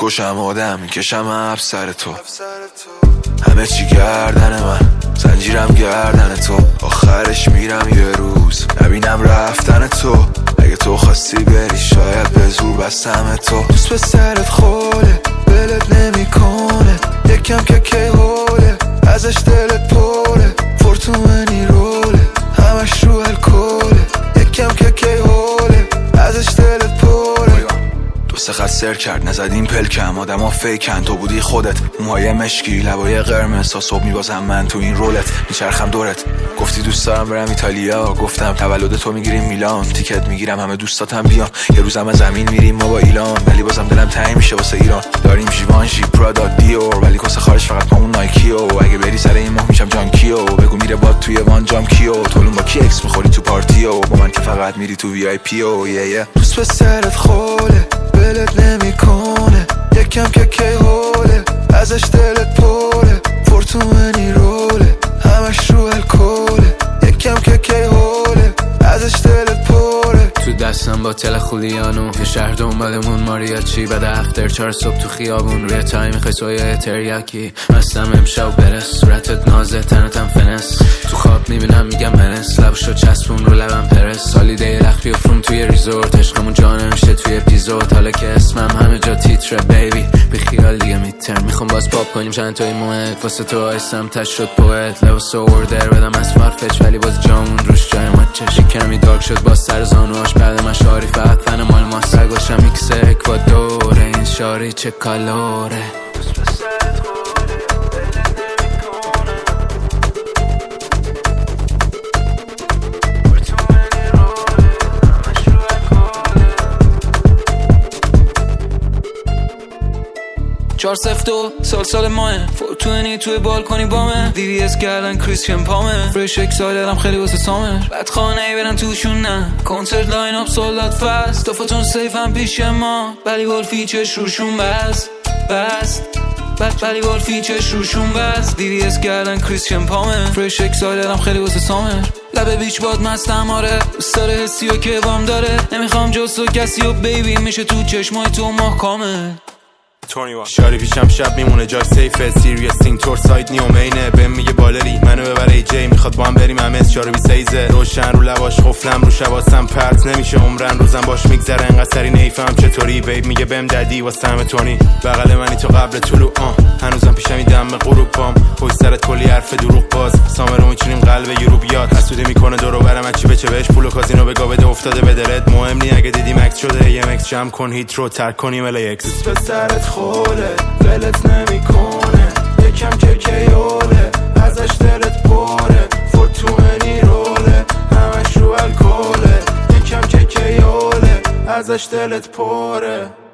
میکشم آدم میکشم اب سر تو، همه چی گردن من، زنجیرم گردن تو، آخرش میرم یه روز نبینم رفتن تو. اگه تو خواستی بری شاید به زور بستم تو. دوست به سرت خوله بلت نمیکنه، یکم که کی حوله ازش دلت پره، فورتونی روله همش رو الکله، یکم که کی حوله ازش دلت پره. دو سه خط سر کرد نزدیم پلکم، آدم ها فیکن تو بودی خودت، موهای مشکی لبای قرمز تا صبح میبازم من تو این رولت، میچرخم دورت. گفتی دوست دارم برم ایتالیا، گفتم تولد تو میگیریم میلان، تیکت میگیرم همه دوستاتم بیان، یه روزم از زمین میریم ما با ایلان، ولی بازم دلم تنگ میشه واسه ایران. داریم جیوانشی پرادا دیور ولی کس خارج فقط پامون نایکیو، اگه بری سر این ماه میشم جانکیو، بگو میره باد توی وان جام کیو، تولون با کی اکس میخوری تو پارتیو، با من که فقط میری تو وی آی پیو. دوست به سرت خوله بلت نمیکنه، یکم که کی حوله ازش دلت پره، فورتونی روله همش رو الکله، یکم که کی حوله ازش دلت پره. تو دستم با تل خولیانو یه شهر دنبالمون ماریاچی، بعد افتر 4 صبح تو خیابون روی تای میخوای سویه تریاکی، مستم امشب برس صورتت نازه تنتم فنس، تو خواب میبینم میگم منس، لبشو چسبون رو لبم پرس، سالیده لخ بیفروم توی ریزورت، عشقمون جانه میشه توی اپیزود، حالا که اسمم همه جا تیتره بیبی بی خیال دیگه میتر، میخوام باز پاپ کنیم چند تایی موهت، واسه تو آیستم تش شد پوئت، لباس اوردر بدم از فرفچ ولی باز جامون روش جای مچش، کمی دارک شد باز سر زانوهاش بعد مشاری فقط فن مال ما سرگاشم میکس اکوادوره، این شاری چه کالوره. چار سفتو سال ماه فورتونی توی بالکنی بامه، VVS کردن کریستین پامه، فرش اکسایلرم خیلی واسه سامر، بعد خانه ای برن توشون نه، کنسرت لاین اپ سولدات فست، توفتون سیف هم پیش ما، ولی گلفی چش روشون بست ولی گلفی چش روشون بست، VVS کردن کریستین پامه، فرش اکسایلرم خیلی واسه سامر، لبه بیچ باد مستم آره، دوست داره حسی و که بام داره، نمیخوام جز تو کسی و بیبی میشه تو چشمای تو محکامه. شاری پیشم شب میمونه جای سیفه، سیریس تینگ تور سایت نیومینه، بهم میگه بالری منو ببره ای جی، میخواد با هم بریم همه چارو بی سیزه، روشن رو لباش خفلم رو شباسم پرت نمیشه عمرن، روزم باش میگذره انقدر سری نیفهم چطوری، بیب میگه بهم ددی واسه همه تونی، بغل منی تو قبل طلوع هنوزم پیشم این دم غروب پام، پشت سرت کلی حرف دروغ باز، سامرو میچینیم قلب یورو بیاد، حسودی میکنه دورو برم چی بچه بهش، پول و کازینو بگا بده افتاده به دلت، مهم نی اگه دیدی مکس شده ام ایکس جمع کن هیت رو ترک کنیم ال ایکس. دوست به سرت خوله ولت نمیکنه، یکم که کیوله ازش دلت پره، فورتونی روله همش رو الکله، یکم که کیوله ازش دلت پره.